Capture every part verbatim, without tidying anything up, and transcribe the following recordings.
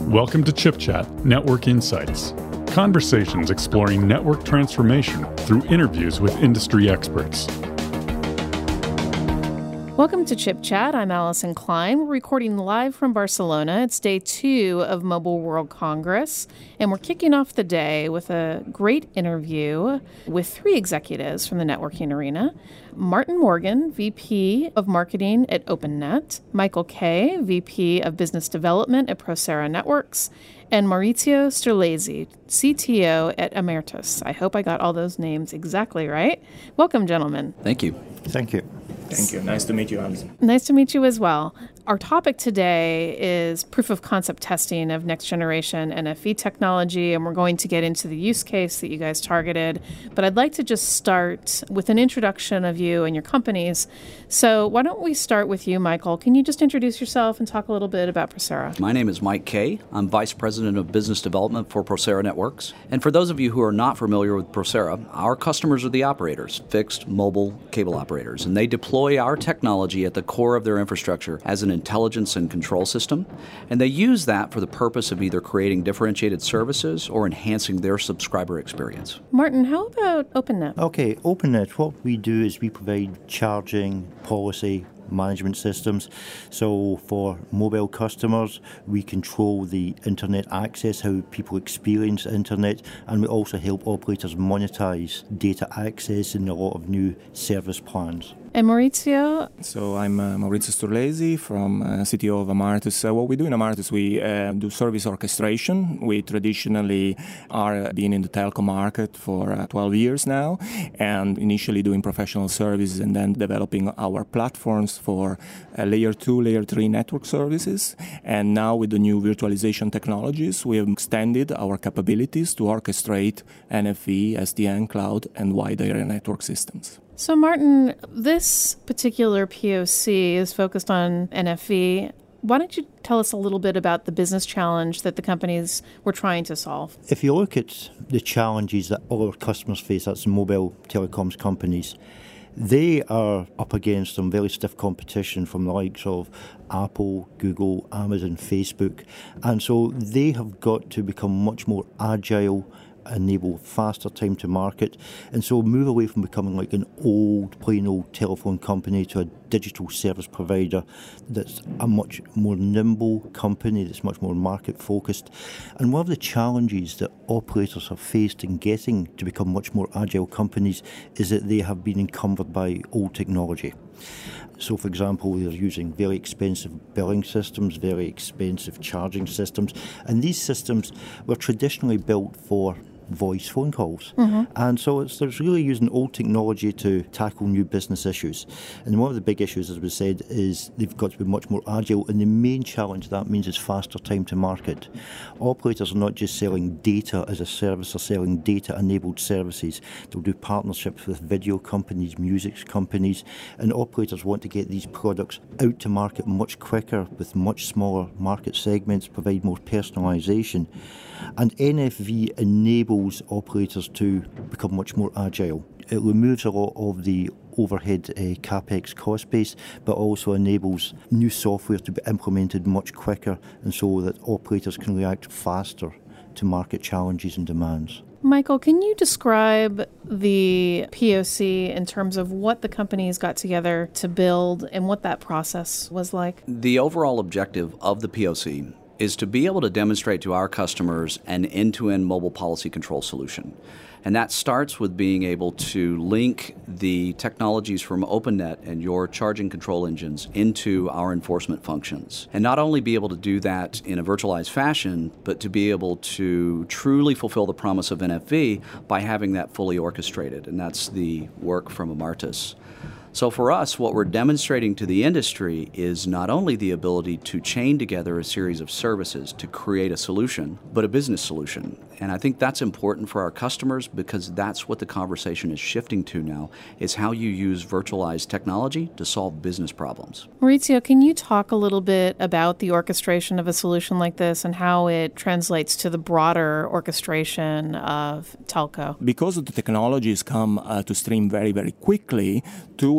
Welcome to Chip Chat Network Insights. Conversations exploring network transformation through interviews with industry experts. Welcome to Chip Chat. I'm Allison Klein. We're recording live from Barcelona. It's day two of Mobile World Congress, and we're kicking off the day with a great interview with three executives from the networking arena. Martin Morgan, V P of Marketing at OpenNet, Michael Kay, V P of Business Development at Procera Networks, and Maurizio Sterlesi, C T O at Amertus. I hope I got all those names exactly right. Welcome, gentlemen. Thank you. Thank you. Thank you. Nice to meet you, Alison. Nice to meet you as well. Our topic today is proof of concept testing of next generation N F V technology, and we're going to get into the use case that you guys targeted. But I'd like to just start with an introduction of you and your companies. So why don't we start with you, Michael? Can you just introduce yourself and talk a little bit about Procera? My name is Mike Kay. I'm Vice President of Business Development for Procera Networks. And for those of you who are not familiar with Procera, our customers are the operators, fixed, mobile, cable operators, and they deploy our technology at the core of their infrastructure as an intelligence and control system, and they use that for the purpose of either creating differentiated services or enhancing their subscriber experience. Martin, how about OpenNet? Okay, OpenNet, what we do is we provide charging policy management systems. So for mobile customers, we control the internet access, how people experience internet, and we also help operators monetize data access in a lot of new service plans. And Maurizio? So I'm uh, Maurizio Sterlesi from uh, C T O of Amertus. Uh, what we do in Amertus, we uh, do service orchestration. We traditionally are being in the telco market for uh, twelve years now, and initially doing professional services and then developing our platforms for uh, layer two, layer three network services. And now with the new virtualization technologies, we have extended our capabilities to orchestrate N F V, S D N, cloud, and wide area network systems. So, Martin, this particular P O C is focused on N F V. Why don't you tell us a little bit about the business challenge that the companies were trying to solve? If you look at the challenges that all our customers face, that's mobile telecoms companies, they are up against some very stiff competition from the likes of Apple, Google, Amazon, Facebook. And so they have got to become much more agile, enable faster time to market, and so move away from becoming like an old, plain old telephone company to a digital service provider that's a much more nimble company, that's much more market focused. And one of the challenges that operators have faced in getting to become much more agile companies is that they have been encumbered by old technology. So, for example, they're using very expensive billing systems, very expensive charging systems, and these systems were traditionally built for voice phone calls. Mm-hmm. And so it's, it's really using old technology to tackle new business issues. And one of the big issues, as we said, is they've got to be much more agile, and the main challenge that means is faster time to market. Operators are not just selling data as a service, they're selling data-enabled services. They'll do partnerships with video companies, music companies, and operators want to get these products out to market much quicker with much smaller market segments, provide more personalisation. And N F V enables operators to become much more agile. It removes a lot of the overhead uh, capex cost base, but also enables new software to be implemented much quicker, and so that operators can react faster to market challenges and demands. Michael, can you describe the P O C in terms of what the companies got together to build and what that process was like? The overall objective of the P O C is to be able to demonstrate to our customers an end-to-end mobile policy control solution. And that starts with being able to link the technologies from OpenNet and your charging control engines into our enforcement functions. And not only be able to do that in a virtualized fashion, but to be able to truly fulfill the promise of N F V by having that fully orchestrated. And that's the work from Amertus. So for us, what we're demonstrating to the industry is not only the ability to chain together a series of services to create a solution, but a business solution. And I think that's important for our customers because that's what the conversation is shifting to now, is how you use virtualized technology to solve business problems. Maurizio, can you talk a little bit about the orchestration of a solution like this and how it translates to the broader orchestration of telco? Because the technologies come uh, to stream very, very quickly to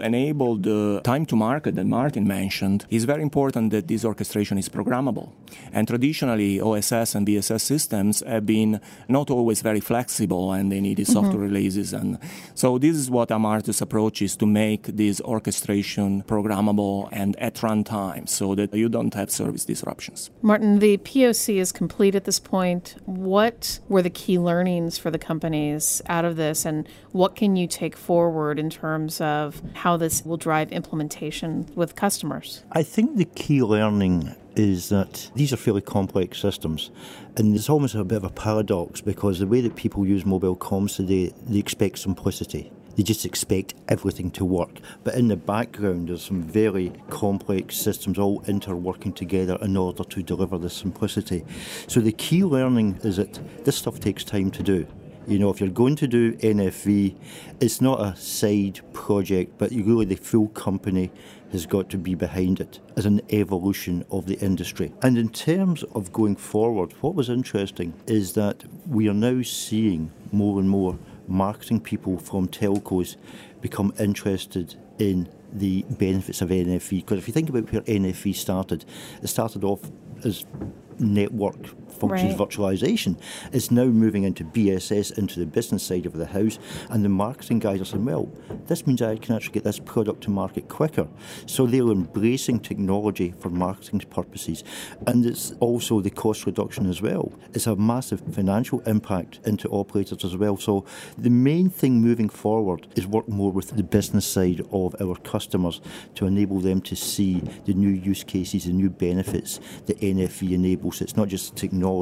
enable the time to market that Martin mentioned, it's very important that this orchestration is programmable. And traditionally, O S S and B S S systems have been not always very flexible, and they needed mm-hmm. software releases. And so this is what Amartus approach is, to make this orchestration programmable and at runtime, so that you don't have service disruptions. Martin, the P O C is complete at this point. What were the key learnings for the companies out of this, and what can you take forward in terms of how this will drive implementation with customers? I think the key learning is that these are fairly complex systems, and it's almost a bit of a paradox, because the way that people use mobile comms today, they expect simplicity. They just expect everything to work. But in the background, there's some very complex systems all interworking together in order to deliver this simplicity. So the key learning is that this stuff takes time to do. You know, if you're going to do N F V, it's not a side project, but really the full company has got to be behind it as an evolution of the industry. And in terms of going forward, what was interesting is that we are now seeing more and more marketing people from telcos become interested in the benefits of N F V. Because if you think about where N F V started, it started off as network functions right. virtualization. It's now moving into B S S, into the business side of the house, and the marketing guys are saying, well, this means I can actually get this product to market quicker. So they're embracing technology for marketing purposes, and it's also the cost reduction as well. It's a massive financial impact into operators as well. So the main thing moving forward is work more with the business side of our customers to enable them to see the new use cases, the new benefits that N F V enables. It's not just technology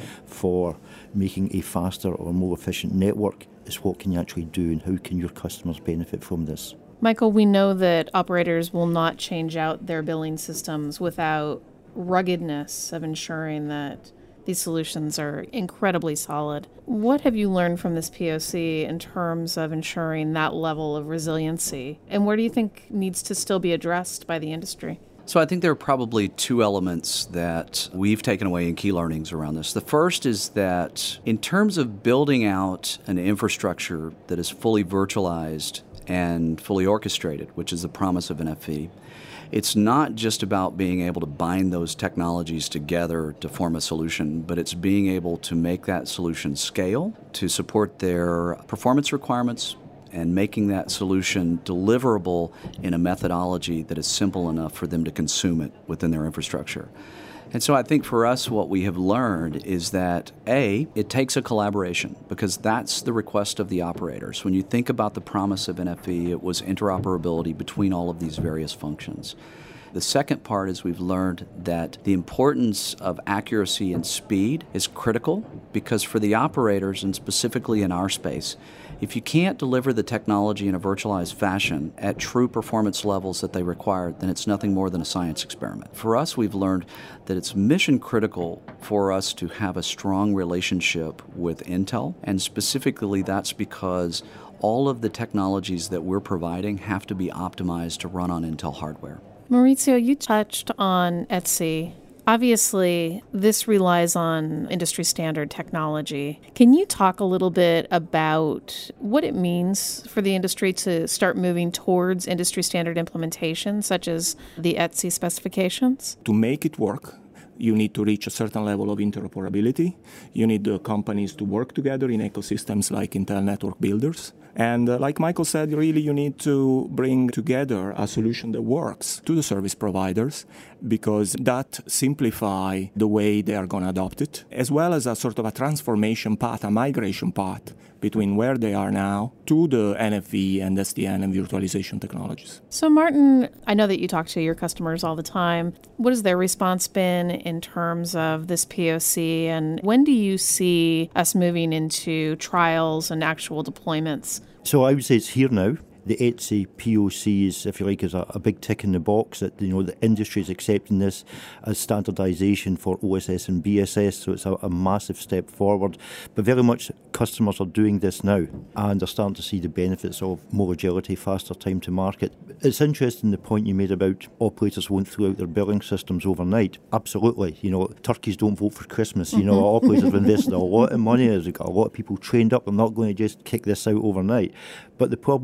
for making a faster or more efficient network. It's what can you actually do, and how can your customers benefit from this? Michael, we know that operators will not change out their billing systems without ruggedness of ensuring that these solutions are incredibly solid. What have you learned from this P O C in terms of ensuring that level of resiliency? And where do you think needs to still be addressed by the industry? So I think there are probably two elements that we've taken away in key learnings around this. The first is that in terms of building out an infrastructure that is fully virtualized and fully orchestrated, which is the promise of N F V, it's not just about being able to bind those technologies together to form a solution, but it's being able to make that solution scale to support their performance requirements, and making that solution deliverable in a methodology that is simple enough for them to consume it within their infrastructure. And so I think for us, what we have learned is that, A, it takes a collaboration, because that's the request of the operators. When you think about the promise of N F V, it was interoperability between all of these various functions. The second part is we've learned that the importance of accuracy and speed is critical, because for the operators, and specifically in our space, if you can't deliver the technology in a virtualized fashion at true performance levels that they require, then it's nothing more than a science experiment. For us, we've learned that it's mission critical for us to have a strong relationship with Intel, and specifically that's because all of the technologies that we're providing have to be optimized to run on Intel hardware. Maurizio, you touched on E T S I. Obviously, this relies on industry standard technology. Can you talk a little bit about what it means for the industry to start moving towards industry standard implementation, such as the E T S I specifications? To make it work, you need to reach a certain level of interoperability. You need the companies to work together in ecosystems like Intel Network Builders. And uh, like Michael said, really you need to bring together a solution that works to the service providers, because that simplify the way they are going to adopt it, as well as a sort of a transformation path, a migration path between where they are now to the N F V and S D N and virtualization technologies. So Martin, I know that you talk to your customers all the time. What has their response been in terms of this P O C, and when do you see us moving into trials and actual deployments? So I would say it's here now. The E T S I P O C is, if you like, is a, a big tick in the box that, you know, the industry is accepting this as standardization for O S S and B S S, so it's a, a massive step forward. But very much customers are doing this now, and they're starting to see the benefits of more agility, faster time to market. It's interesting the point you made about operators won't throw out their billing systems overnight. Absolutely. You know, turkeys don't vote for Christmas. You know, operators have invested a lot of money, they've got a lot of people trained up. They're not going to just kick this out overnight. But the problem is that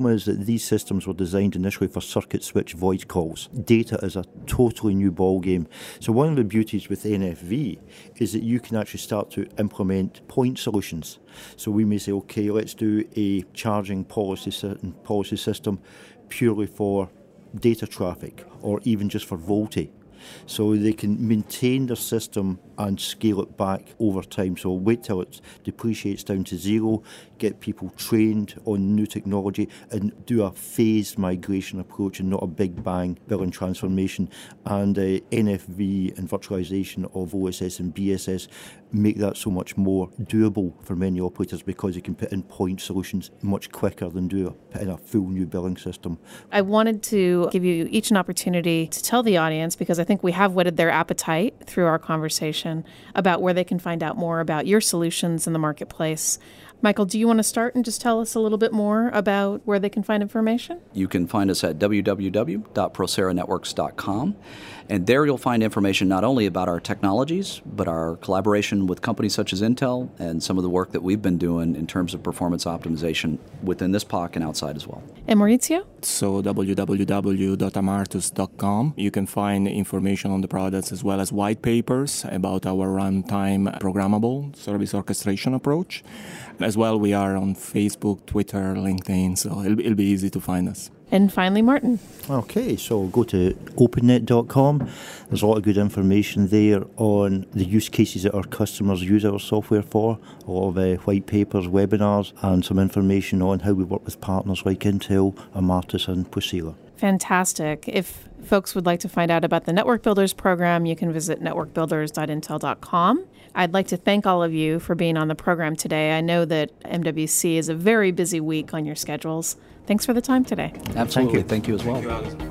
these systems were designed initially for circuit switch voice calls. Data is a totally new ballgame. So one of the beauties with N F V is that you can actually start to implement point solutions. So we may say, okay, let's do a charging policy, policy system purely for data traffic or even just for VoLTE. So they can maintain their system and scale it back over time. So wait till it depreciates down to zero, get people trained on new technology and do a phased migration approach and not a big bang billing transformation. And uh, N F V and virtualization of O S S and B S S make that so much more doable for many operators because you can put in point solutions much quicker than do a, put in a full new billing system. I wanted to give you each an opportunity to tell the audience, because I think we have whetted their appetite through our conversation, about where they can find out more about your solutions in the marketplace. Michael, do you want to start and just tell us a little bit more about where they can find information? You can find us at w w w dot procera networks dot com, and there you'll find information not only about our technologies, but our collaboration with companies such as Intel and some of the work that we've been doing in terms of performance optimization within this P O C and outside as well. And Maurizio? So w w w dot amartus dot com. You can find information on the products as well as white papers about our runtime programmable service orchestration approach. As well, we are on Facebook, Twitter, LinkedIn, so it'll, it'll be easy to find us. And finally, Martin. Okay, so go to opennet dot com. There's a lot of good information there on the use cases that our customers use our software for, a lot of uh, white papers, webinars, and some information on how we work with partners like Intel, Amartus, and Procera. Fantastic. If folks would like to find out about the Network Builders program, you can visit network builders dot intel dot com. I'd like to thank all of you for being on the program today. I know that M W C is a very busy week on your schedules. Thanks for the time today. Absolutely. Thank you, Thank you as well.